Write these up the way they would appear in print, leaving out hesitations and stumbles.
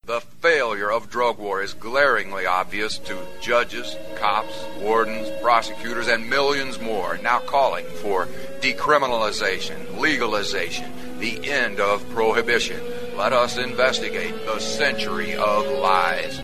The failure of drug war is glaringly obvious to judges, cops, wardens, prosecutors, and millions more now calling for decriminalization, legalization, the end of prohibition. Let us investigate the century of lies.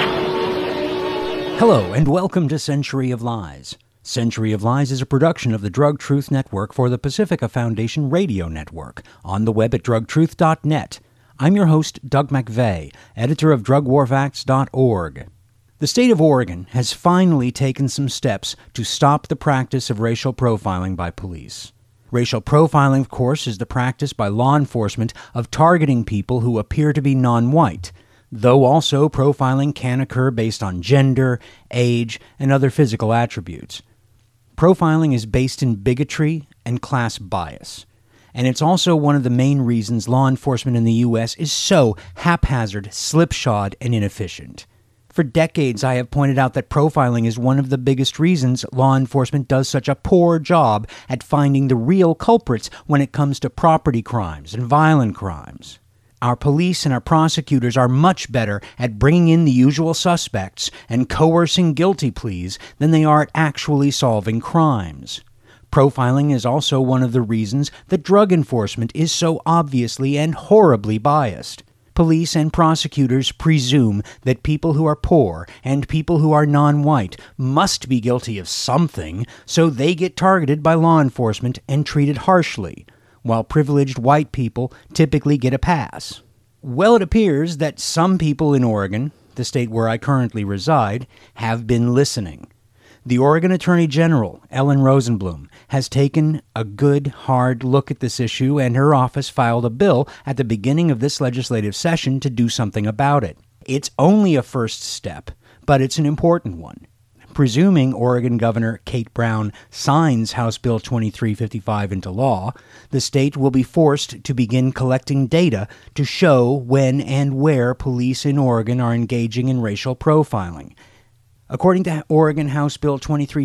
Hello, and welcome to Century of Lies. Century of Lies is a production of the Drug Truth Network for the Pacifica Foundation Radio Network, on the web at drugtruth.net. I'm your host, Doug McVeigh, editor of drugwarfacts.org. The state of Oregon has finally taken some steps to stop the practice of racial profiling by police. Racial profiling, of course, is the practice by law enforcement of targeting people who appear to be non-white, though also profiling can occur based on gender, age, and other physical attributes. Profiling is based in bigotry and class bias. And it's also one of the main reasons law enforcement in the U.S. is so haphazard, slipshod, and inefficient. For decades, I have pointed out that profiling is one of the biggest reasons law enforcement does such a poor job at finding the real culprits when it comes to property crimes and violent crimes. Our police and our prosecutors are much better at bringing in the usual suspects and coercing guilty pleas than they are at actually solving crimes. Profiling is also one of the reasons that drug enforcement is so obviously and horribly biased. Police and prosecutors presume that people who are poor and people who are non-white must be guilty of something, so they get targeted by law enforcement and treated harshly, while privileged white people typically get a pass. Well, it appears that some people in Oregon, the state where I currently reside, have been listening. The Oregon Attorney General, Ellen Rosenblum, has taken a good, hard look at this issue, and her office filed a bill at the beginning of this legislative session to do something about it. It's only a first step, but it's an important one. Presuming Oregon Governor Kate Brown signs House Bill 2355 into law, the state will be forced to begin collecting data to show when and where police in Oregon are engaging in racial profiling. According to Oregon House Bill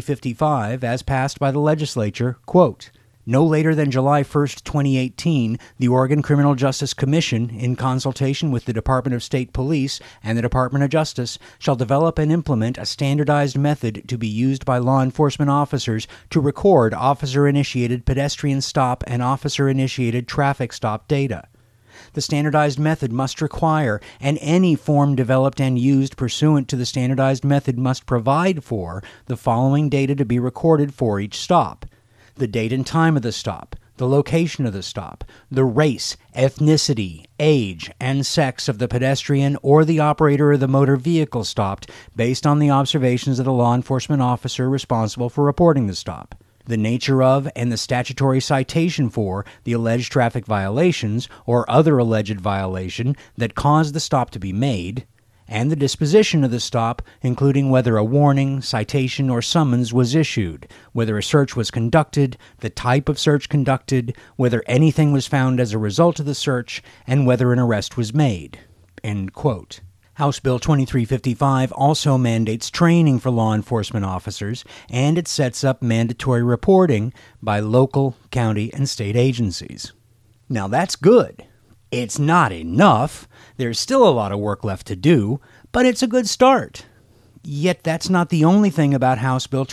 2355, as passed by the legislature, quote, no later than July 1, 2018, the Oregon Criminal Justice Commission, in consultation with the Department of State Police and the Department of Justice, shall develop and implement a standardized method to be used by law enforcement officers to record officer-initiated pedestrian stop and officer-initiated traffic stop data. The standardized method must require, and any form developed and used pursuant to the standardized method must provide for, the following data to be recorded for each stop: the date and time of the stop, the location of the stop, the race, ethnicity, age, and sex of the pedestrian or the operator of the motor vehicle stopped based on the observations of the law enforcement officer responsible for reporting the stop, the nature of and the statutory citation for the alleged traffic violations or other alleged violation that caused the stop to be made, and the disposition of the stop, including whether a warning, citation, or summons was issued, whether a search was conducted, the type of search conducted, whether anything was found as a result of the search, and whether an arrest was made." End quote. House Bill 2355 also mandates training for law enforcement officers, and it sets up mandatory reporting by local, county, and state agencies. Now that's good. It's not enough. There's still a lot of work left to do, but it's a good start. Yet that's not the only thing about House Bill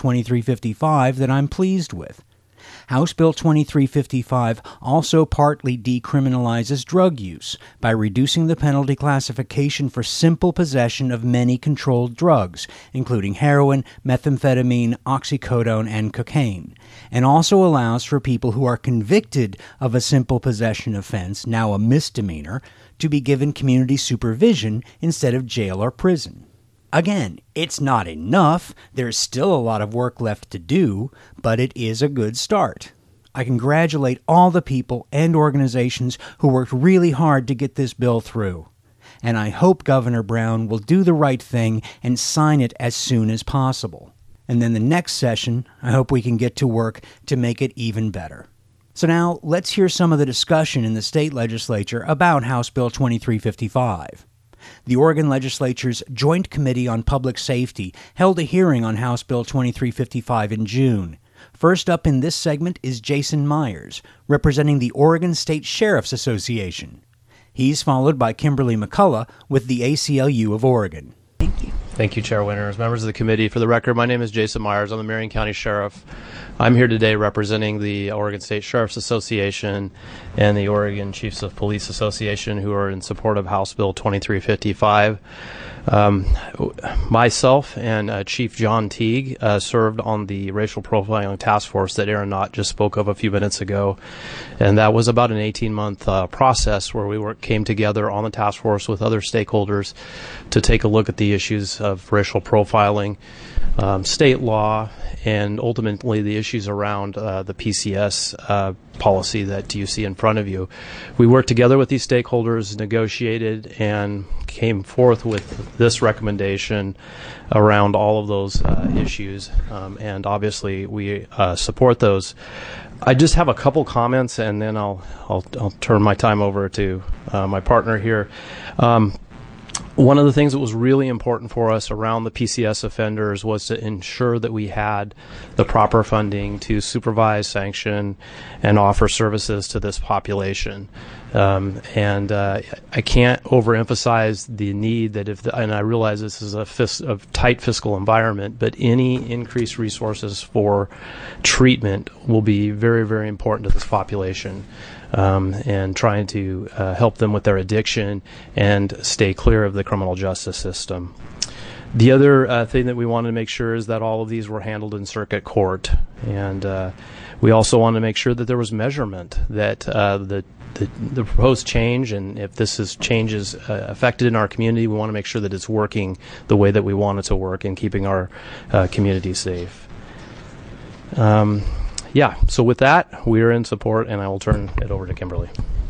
2355 that I'm pleased with. House Bill 2355 also partly decriminalizes drug use by reducing the penalty classification for simple possession of many controlled drugs, including heroin, methamphetamine, oxycodone, and cocaine, and also allows for people who are convicted of a simple possession offense, now a misdemeanor, to be given community supervision instead of jail or prison. Again, it's not enough. There's still a lot of work left to do, but it is a good start. I congratulate all the people and organizations who worked really hard to get this bill through. And I hope Governor Brown will do the right thing and sign it as soon as possible. And then the next session, I hope we can get to work to make it even better. So now, let's hear some of the discussion in the state legislature about House Bill 2355. The Oregon Legislature's Joint Committee on Public Safety held a hearing on House Bill 2355 in June. First up in this segment is Jason Myers, representing the Oregon State Sheriff's Association. He's followed by Kimberly McCullough with the ACLU of Oregon. Thank you. Thank you, Chair Winters. Members of the committee, for the record, my name is Jason Myers. I'm the Marion County Sheriff. I'm here today representing the Oregon State Sheriff's Association and the Oregon Chiefs of Police Association, who are in support of House Bill 2355. Myself and Chief John Teague served on the racial profiling task force that Aaron Knott just spoke of a few minutes ago, and that was about an 18-month process where we came together on the task force with other stakeholders to take a look at the issues of racial profiling, state law, and ultimately the issues around the PCS policy that you see in front of you. We worked together with these stakeholders, negotiated, and came forth with this recommendation around all of those issues, and obviously we support those. I just have a couple comments, and then I'll turn my time over to my partner here. One of the things that was really important for us around the PCS offenders was to ensure that we had the proper funding to supervise, sanction, and offer services to this population. And I can't overemphasize the need that and I realize this is a tight fiscal environment, but any increased resources for treatment will be very, very important to this population. And trying to help them with their addiction and stay clear of the criminal justice system. The other thing that we wanted to make sure is that all of these were handled in circuit court, and we also wanted to make sure that there was measurement, that the proposed change, and if this is changes affected in our community, we want to make sure that it's working the way that we want it to work and keeping our community safe. So with that, we are in support, and I will turn it over to Kimberly.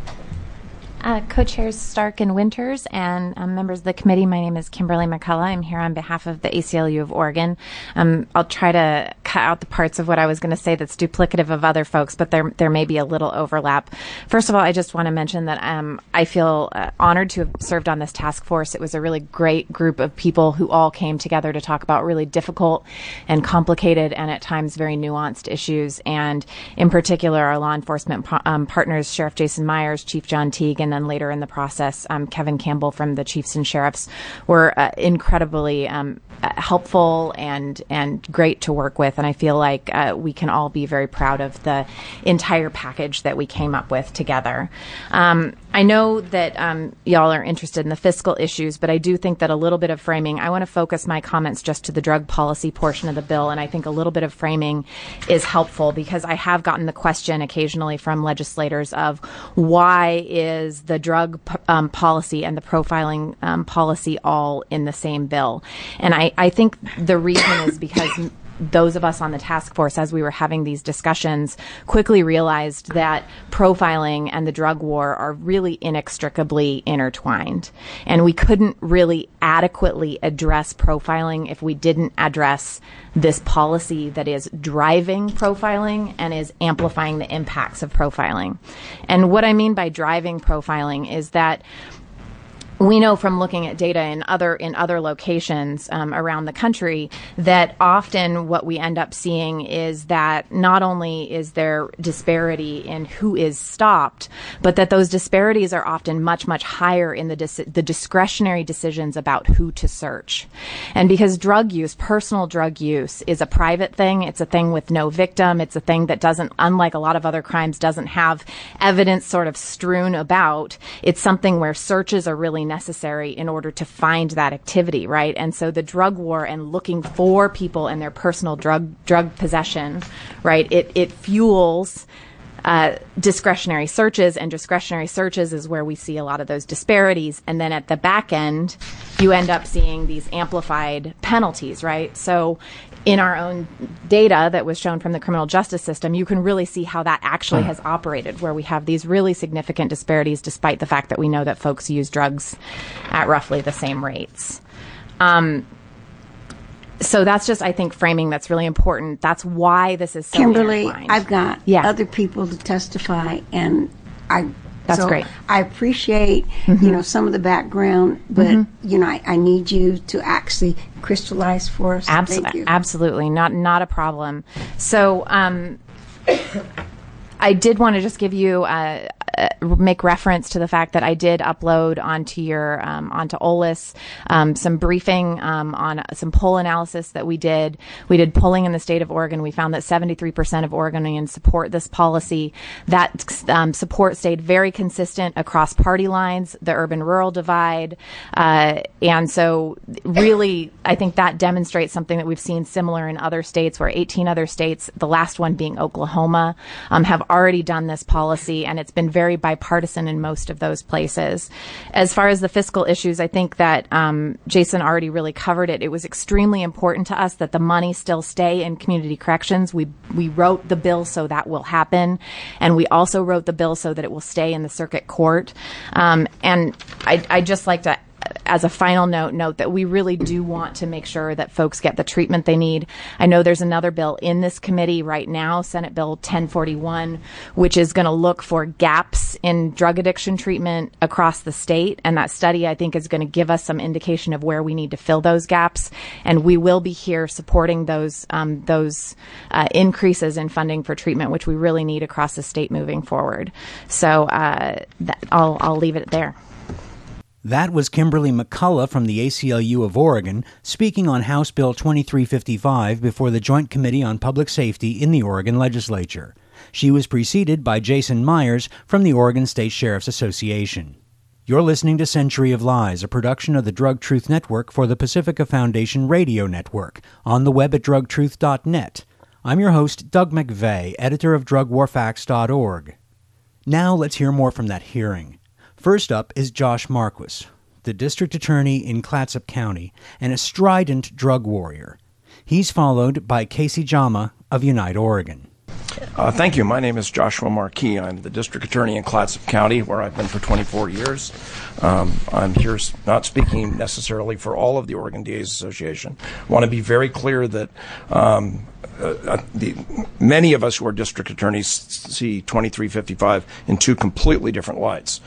Co-chairs Stark and Winters and members of the committee, my name is Kimberly McCullough. I'm here on behalf of the ACLU of Oregon. I'll try to cut out the parts of what I was going to say that's duplicative of other folks, but there may be a little overlap. First of all, I just want to mention that I feel honored to have served on this task force. It was a really great group of people who all came together to talk about really difficult and complicated and at times very nuanced issues. And in particular, our law enforcement partners, Sheriff Jason Myers, Chief John Teague, and then later in the process, Kevin Campbell from the Chiefs and Sheriffs were incredibly helpful and great to work with. And I feel like we can all be very proud of the entire package that we came up with together. I know that y'all are interested in the fiscal issues, but I do think that a little bit of framing, I want to focus my comments just to the drug policy portion of the bill, and I think a little bit of framing is helpful because I have gotten the question occasionally from legislators of why is the drug policy and the profiling policy all in the same bill? And I think the reason is because those of us on the task force, as we were having these discussions, quickly realized that profiling and the drug war are really inextricably intertwined. And we couldn't really adequately address profiling if we didn't address this policy that is driving profiling and is amplifying the impacts of profiling. And what I mean by driving profiling is that we know from looking at data in other locations around the country that often what we end up seeing is that not only is there disparity in who is stopped, but that those disparities are often much, much higher in the discretionary decisions about who to search. And because drug use, personal drug use, is a private thing, it's a thing with no victim, it's a thing that doesn't, unlike a lot of other crimes, doesn't have evidence sort of strewn about, it's something where searches are really necessary in order to find that activity, right? And so the drug war and looking for people and their personal drug possession, right, it fuels discretionary searches, and discretionary searches is where we see a lot of those disparities. And then at the back end, you end up seeing these amplified penalties, right? So in our own data that was shown from the criminal justice system, you can really see how that actually has operated, where we have these really significant disparities despite the fact that we know that folks use drugs at roughly the same rates. So that's just, I think, framing that's really important. That's why this is so Kimberly, intertwined. I've got other people to testify, and That's great. I appreciate, some of the background, but, I need you to actually crystallize for us. Thank you. Absolutely. Not a problem. So, I did want to just give you make reference to the fact that I did upload onto your onto OLIS some briefing on some poll analysis that we did. We did polling in the state of Oregon. We found that 73% of Oregonians support this policy. That support stayed very consistent across party lines, the urban-rural divide, and so really, I think that demonstrates something that we've seen similar in other states, where 18 other states, the last one being Oklahoma, have already done this policy, and it's been very bipartisan in most of those places. As far as the fiscal issues, I think that Jason already really covered it. It was extremely important to us that the money still stay in community corrections. We wrote the bill so that will happen, and we also wrote the bill so that it will stay in the circuit court. And I'd just like to, as a final note that we really do want to make sure that folks get the treatment they need. I know there's another bill in this committee right now, Senate Bill 1041, which is going to look for gaps in drug addiction treatment across the state. And that study, I think, is going to give us some indication of where we need to fill those gaps. And we will be here supporting those increases in funding for treatment, which we really need across the state moving forward. So I'll leave it there. That was Kimberly McCullough from the ACLU of Oregon speaking on House Bill 2355 before the Joint Committee on Public Safety in the Oregon Legislature. She was preceded by Jason Myers from the Oregon State Sheriff's Association. You're listening to Century of Lies, a production of the Drug Truth Network for the Pacifica Foundation Radio Network, on the web at drugtruth.net. I'm your host, Doug McVeigh, editor of drugwarfacts.org. Now let's hear more from that hearing. First up is Josh Marquis, the district attorney in Clatsop County and a strident drug warrior. He's followed by Casey Jama of Unite Oregon. Thank you. My name is Joshua Marquis. I'm the district attorney in Clatsop County, where I've been for 24 years. I'm here not speaking necessarily for all of the Oregon DA's Association. I want to be very clear that many of us who are district attorneys see 2355 in two completely different lights.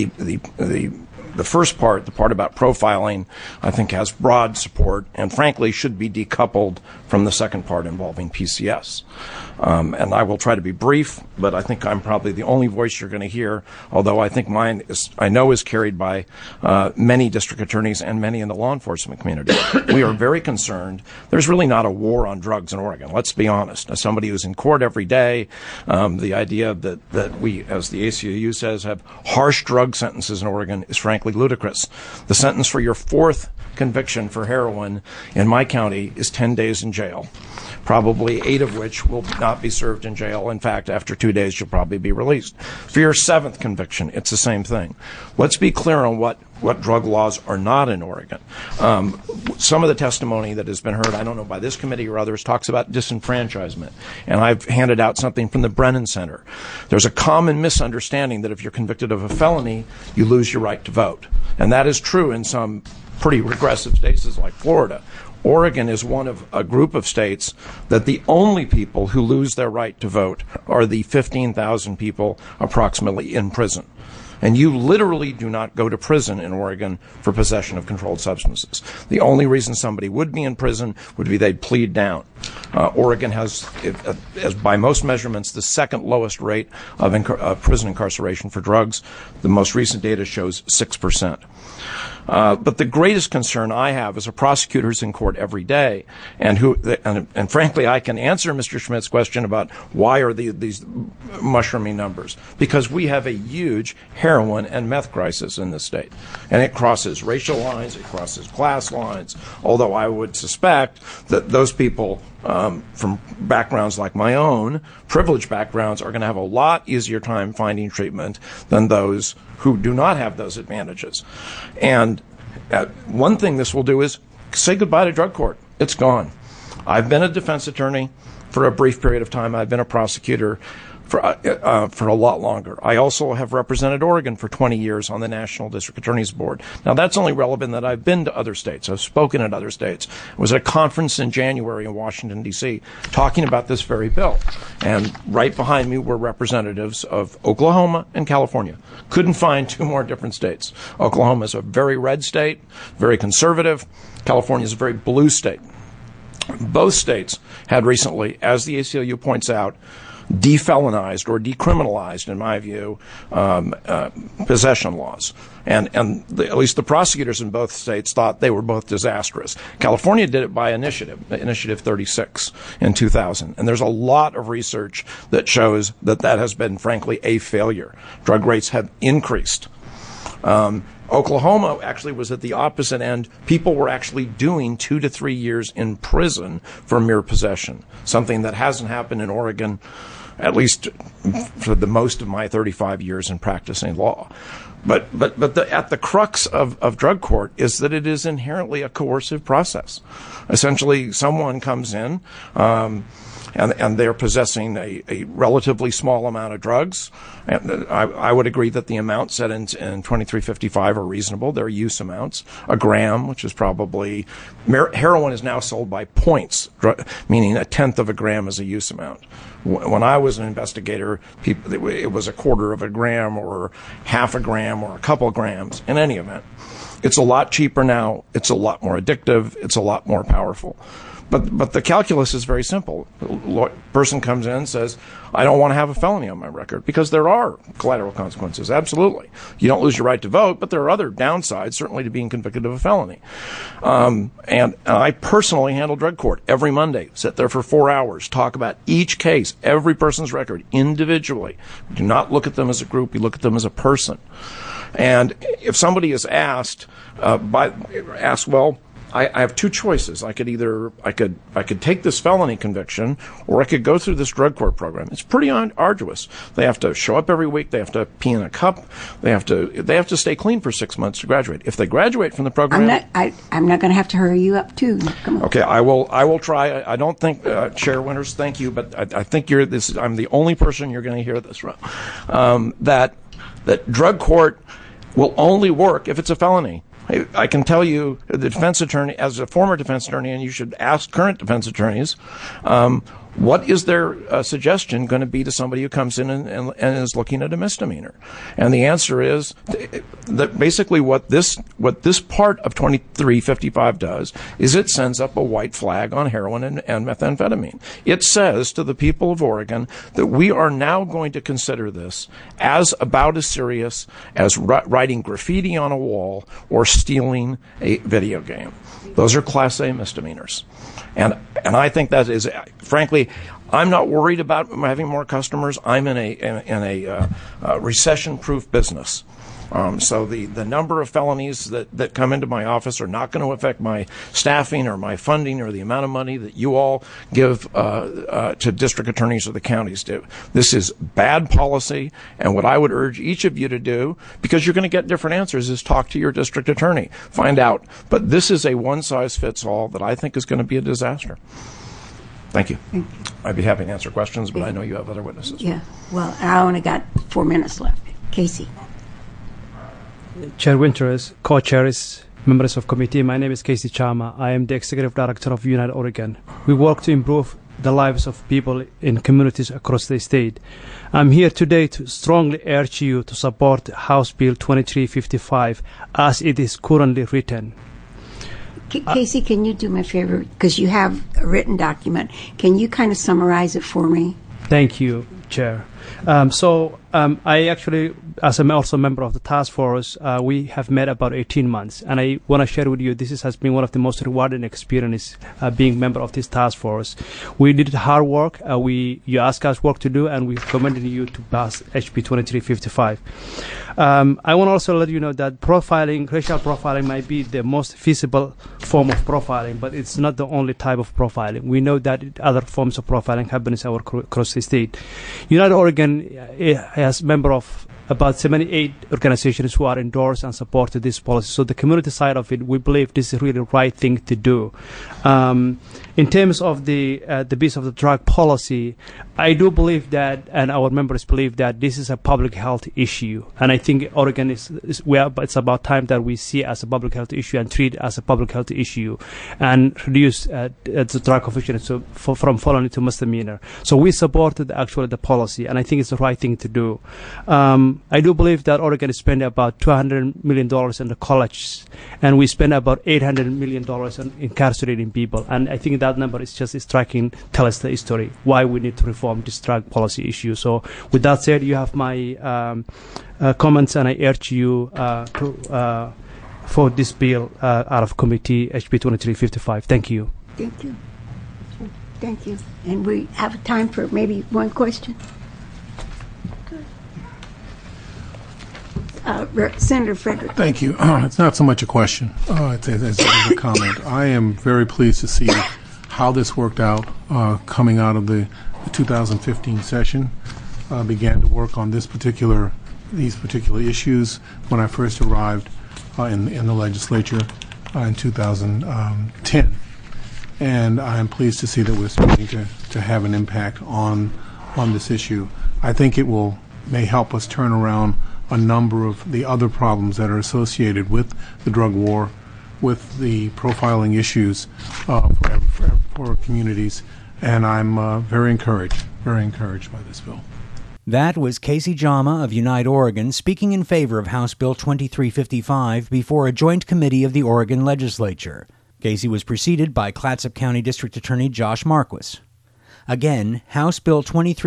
The first part, the part about profiling, I think has broad support and frankly should be decoupled from the second part involving PCS. And I will try to be brief, but I think I'm probably the only voice you're going to hear, although I think mine is carried by many district attorneys and many in the law enforcement community. We are very concerned. There's really not a war on drugs in Oregon. Let's be honest. As somebody who's in court every day, the idea that we, as the ACLU says, have harsh drug sentences in Oregon is frankly ludicrous. The sentence for your fourth conviction for heroin in my county is 10 days in jail, probably 8 of which will not be served in jail. In fact, after 2 days, you'll probably be released. For your 7th conviction, it's the same thing. Let's be clear on what drug laws are not in Oregon. Some of the testimony that has been heard, I don't know by this committee or others, talks about disenfranchisement. And I've handed out something from the Brennan Center. There's a common misunderstanding that if you're convicted of a felony, you lose your right to vote. And that is true in some pretty regressive states like Florida. Oregon is one of a group of states that the only people who lose their right to vote are the 15,000 people approximately in prison. And you literally do not go to prison in Oregon for possession of controlled substances. The only reason somebody would be in prison would be they'd plead down. Oregon has, as by most measurements, the second lowest rate of prison incarceration for drugs. The most recent data shows 6%. But the greatest concern I have as a prosecutor who's in court every day, and frankly, I can answer Mr. Schmidt's question about why are these mushrooming numbers. Because we have a huge heroin and meth crisis in this state. And it crosses racial lines, it crosses class lines, although I would suspect that those people from backgrounds like my own, privileged backgrounds, are going to have a lot easier time finding treatment than those who do not have those advantages. And one thing this will do is say goodbye to drug court. It's gone. I've been a defense attorney for a brief period of time. I've been a prosecutor for a lot longer. I also have represented Oregon for 20 years on the National District Attorney's Board. Now, that's only relevant that I've been to other states. I've spoken at other states. I was at a conference in January in Washington, D.C., talking about this very bill. And right behind me were representatives of Oklahoma and California. Couldn't find two more different states. Oklahoma is a very red state, very conservative. California is a very blue state. Both states had recently, as the ACLU points out, defelonized or decriminalized, in my view, possession laws. And at least the prosecutors in both states thought they were both disastrous. California did it by Initiative 36 in 2000. And there's a lot of research that shows that has been, frankly, a failure. Drug rates have increased. Oklahoma actually was at the opposite end. People were actually doing 2 to 3 years in prison for mere possession, something that hasn't happened in Oregon, at least for the most of my 35 years in practicing law. But at the crux of drug court is that it is inherently a coercive process. Essentially, someone comes in, and they're possessing a relatively small amount of drugs. And I would agree that the amounts set in 2355 are reasonable. They're use amounts. A gram, which is probably heroin, is now sold by points, meaning 1/10 of a gram is a use amount. When I was an investigator, it was 1/4 of a gram or half a gram or a couple grams. In any event, it's a lot cheaper now. It's a lot more addictive. It's a lot more powerful. But the calculus is very simple. The person comes in and says, I don't want to have a felony on my record, because there are collateral consequences, absolutely. You don't lose your right to vote, but there are other downsides, certainly, to being convicted of a felony. And I personally handle drug court every Monday, sit there for 4 hours, talk about each case, every person's record, individually. We do not look at them as a group, we look at them as a person. And if somebody is asked, well, I have two choices. I could take this felony conviction, or I could go through this drug court program. It's pretty arduous. They have to show up every week. They have to pee in a cup. They have to stay clean for 6 months to graduate. If they graduate from the program, I'm not going to have to hurry you up too. Come on. Okay, I will try. I don't think Chair Winters, thank you, but I think I'm the only person you're going to hear this from. That drug court will only work if it's a felony. I can tell you, the defense attorney, as a former defense attorney, and you should ask current defense attorneys, what is their suggestion going to be to somebody who comes in and is looking at a misdemeanor? And the answer is that basically what this part of 2355 does is it sends up a white flag on heroin and methamphetamine. It says to the people of Oregon that we are now going to consider this as about as serious as writing graffiti on a wall or stealing a video game. Those are Class A misdemeanors. And I think that is, frankly, I'm not worried about having more customers. I'm in a recession-proof business. So the number of felonies that come into my office are not going to affect my staffing or my funding or the amount of money that you all give to district attorneys or the counties do. This is bad policy, and what I would urge each of you to do, because you're going to get different answers, is talk to your district attorney. Find out. But this is a one-size-fits-all that I think is going to be a disaster. Thank you. I'd be happy to answer questions, but I know you have other witnesses. Yeah. Well, I only got 4 minutes left. Casey. Chair Winters, co-chairs, members of committee, my name is Casey Chama. I am the Executive Director of United Oregon. We work to improve the lives of people in communities across the state. I'm here today to strongly urge you to support House Bill 2355 as it is currently written. Casey, can you do me a favor? Because you have a written document. Can you kind of summarize it for me? Thank you, Chair. I actually, as I'm also a member of the task force, we have met about 18 months. And I want to share with you, this has been one of the most rewarding experiences being member of this task force. We did hard work. You asked us work to do, and we recommended you to pass HB 2355. I want to also let you know that racial profiling might be the most feasible form of profiling, but it's not the only type of profiling. We know that other forms of profiling happen across the state. United Oregon has member of about 78 organizations who are endorsed and supported this policy. So the community side of it, we believe this is really the right thing to do. In terms of the piece of the drug policy, I do believe that, and our members believe that this is a public health issue. And I think Oregon it's about time that we see it as a public health issue and treat it as a public health issue and reduce the drug conviction from felony to misdemeanor. So we supported the policy, and I think it's the right thing to do. I do believe that Oregon is spending about $200 million in the colleges, and we spend about $800 million on incarcerating people. And I think that number is just striking, tell us the story, why we need to reform this drug policy issue. So with that said, you have my comments, and I urge you to vote this bill out of committee, HB 2355. Thank you. Thank you. Thank you. And we have time for maybe one question. Senator Frederick. Thank you. It's not so much a question. It's a comment. I am very pleased to see how this worked out coming out of the 2015 session. Began to work on these particular issues when I first arrived in the legislature in 2010. And I am pleased to see that we're starting to have an impact on this issue. I think it may help us turn around a number of the other problems that are associated with the drug war, with the profiling issues for communities, and I'm very encouraged by this bill. That was Casey Jama of Unite Oregon speaking in favor of House Bill 2355 before a joint committee of the Oregon legislature. Casey was preceded by Clatsop County District Attorney Josh Marquis. Again, House Bill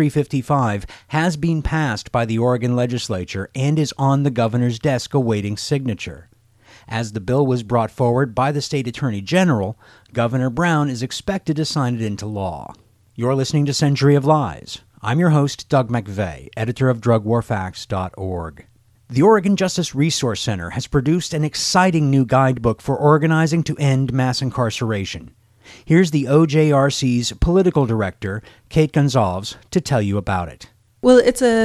2355 has been passed by the Oregon legislature and is on the governor's desk awaiting signature. As the bill was brought forward by the state attorney general, Governor Brown is expected to sign it into law. You're listening to Century of Lies. I'm your host, Doug McVeigh, editor of DrugWarFacts.org. The Oregon Justice Resource Center has produced an exciting new guidebook for organizing to end mass incarceration. Here's the OJRC's political director, Kate Gonzalez, to tell you about it. Well, it's a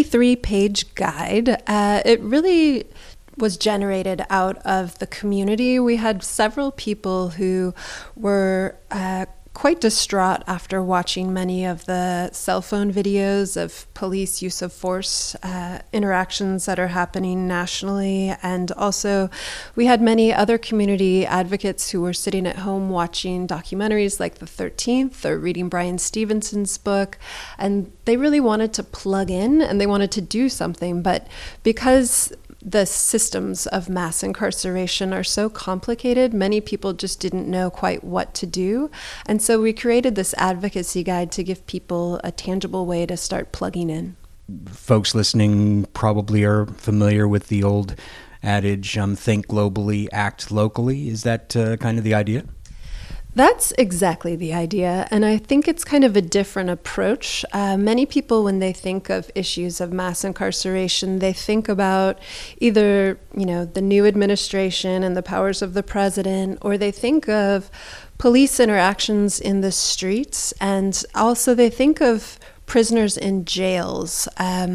33-page guide. It really was generated out of the community. We had several people who were quite distraught after watching many of the cell phone videos of police use of force interactions that are happening nationally. And also we had many other community advocates who were sitting at home watching documentaries like The 13th or reading Brian Stevenson's book. And they really wanted to plug in and they wanted to do something. But because the systems of mass incarceration are so complicated, many people just didn't know quite what to do. And so we created this advocacy guide to give people a tangible way to start plugging in. Folks listening probably are familiar with the old adage, think globally, act locally. Is that kind of the idea? That's exactly the idea, and I think it's kind of a different approach. Many people, when they think of issues of mass incarceration, they think about either, the new administration and the powers of the president, or they think of police interactions in the streets, and also they think of prisoners in jails.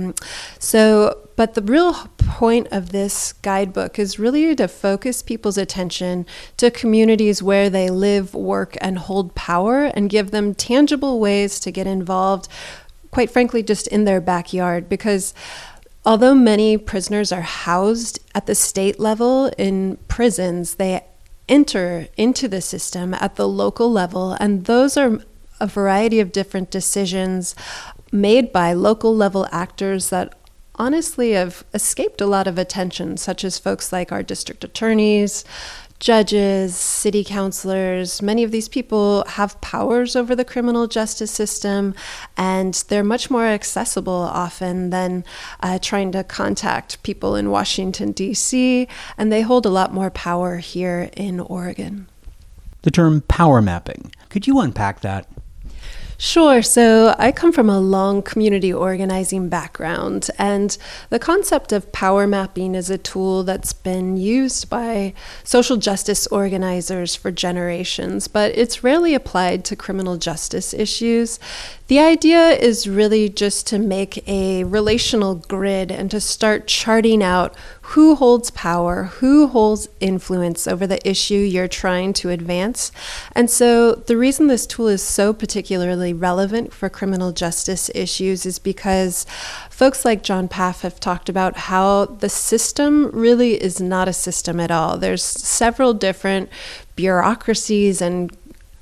But the real point of this guidebook is really to focus people's attention to communities where they live, work, and hold power, and give them tangible ways to get involved, quite frankly, just in their backyard. Because although many prisoners are housed at the state level in prisons, they enter into the system at the local level, and those are a variety of different decisions made by local level actors that honestly have escaped a lot of attention, such as folks like our district attorneys, judges, city councilors. Many of these people have powers over the criminal justice system, and they're much more accessible often than trying to contact people in Washington, D.C., and they hold a lot more power here in Oregon. The term power mapping. Could you unpack that? Sure. So I come from a long community organizing background, and the concept of power mapping is a tool that's been used by social justice organizers for generations, but it's rarely applied to criminal justice issues. The idea is really just to make a relational grid and to start charting out who holds power, who holds influence over the issue you're trying to advance. And so the reason this tool is so particularly relevant for criminal justice issues is because folks like John Paff have talked about how the system really is not a system at all. There's several different bureaucracies and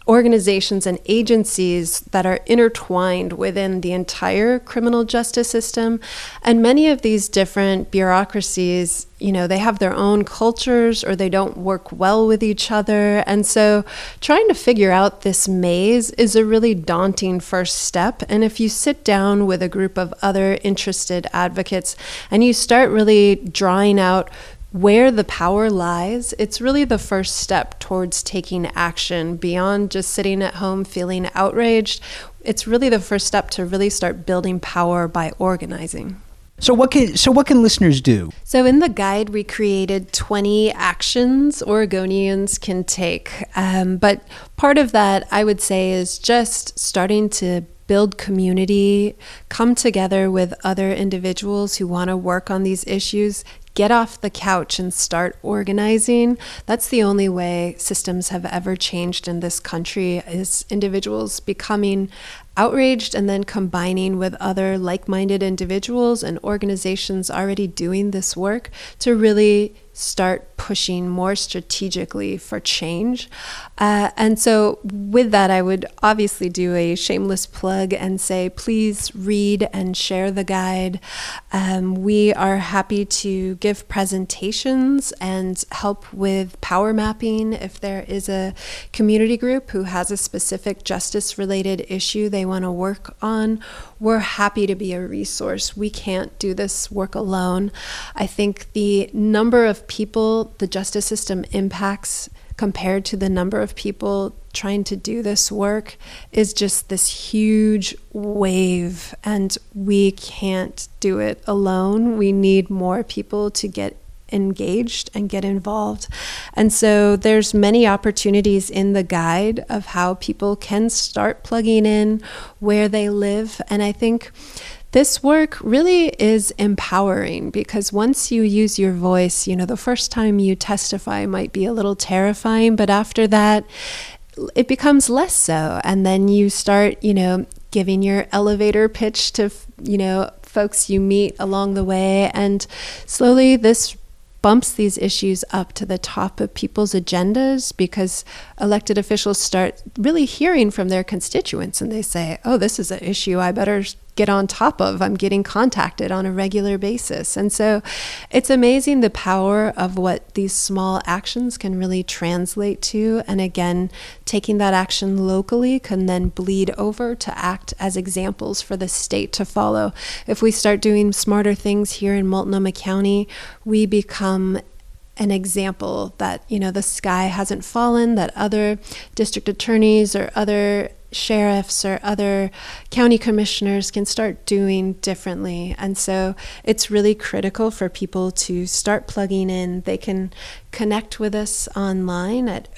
organizations and agencies that are intertwined within the entire criminal justice system. And many of these different bureaucracies, they have their own cultures or they don't work well with each other. And so trying to figure out this maze is a really daunting first step. And if you sit down with a group of other interested advocates and you start really drawing out where the power lies, it's really the first step towards taking action beyond just sitting at home feeling outraged. It's really the first step to really start building power by organizing. So what can listeners do? So in the guide, we created 20 actions Oregonians can take. But part of that, I would say, is just starting to build community, come together with other individuals who want to work on these issues, get off the couch and start organizing. That's the only way systems have ever changed in this country, is individuals becoming outraged and then combining with other like-minded individuals and organizations already doing this work to really start pushing more strategically for change. And so with that, I would obviously do a shameless plug and say, please read and share the guide. We are happy to give presentations and help with power mapping. If there is a community group who has a specific justice-related issue they want to work on, we're happy to be a resource. We can't do this work alone. I think the number of people the justice system impacts compared to the number of people trying to do this work is just this huge wave, and we can't do it alone. We need more people to get engaged and get involved. And so there's many opportunities in the guide of how people can start plugging in where they live. And I think this work really is empowering, because once you use your voice, the first time you testify might be a little terrifying, but after that, it becomes less so. And then you start, giving your elevator pitch to, folks you meet along the way. And slowly this bumps these issues up to the top of people's agendas, because elected officials start really hearing from their constituents and they say, oh, this is an issue I better get on top of. I'm getting contacted on a regular basis. And so it's amazing the power of what these small actions can really translate to. And again, taking that action locally can then bleed over to act as examples for the state to follow. If we start doing smarter things here in Multnomah County, we become an example that, the sky hasn't fallen, that other district attorneys or other sheriffs or other county commissioners can start doing differently. And so it's really critical for people to start plugging in. They can connect with us online at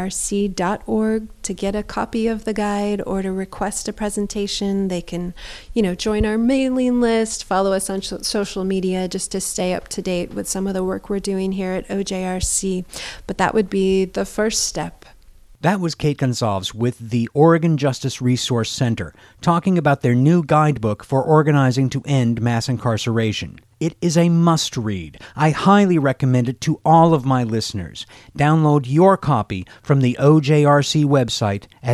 ojrc.org to get a copy of the guide or to request a presentation. They can, join our mailing list, follow us on social media just to stay up to date with some of the work we're doing here at OJRC. But that would be the first step. That was Kate Gonsalves with the Oregon Justice Resource Center, talking about their new guidebook for organizing to end mass incarceration. It is a must-read. I highly recommend it to all of my listeners. Download your copy from the OJRC website at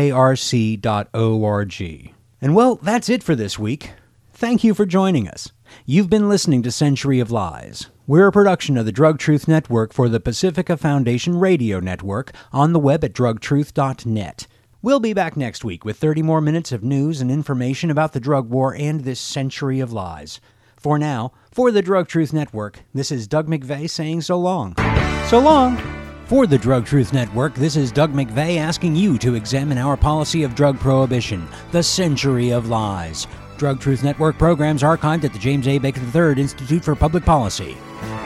ojrc.org. And well, that's it for this week. Thank you for joining us. You've been listening to Century of Lies. We're a production of the Drug Truth Network for the Pacifica Foundation Radio Network on the web at drugtruth.net. We'll be back next week with 30 more minutes of news and information about the drug war and this century of lies. For now, for the Drug Truth Network, this is Doug McVeigh saying so long. So long! For the Drug Truth Network, this is Doug McVeigh asking you to examine our policy of drug prohibition, the century of lies. Drug Truth Network programs archived at the James A. Baker III Institute for Public Policy.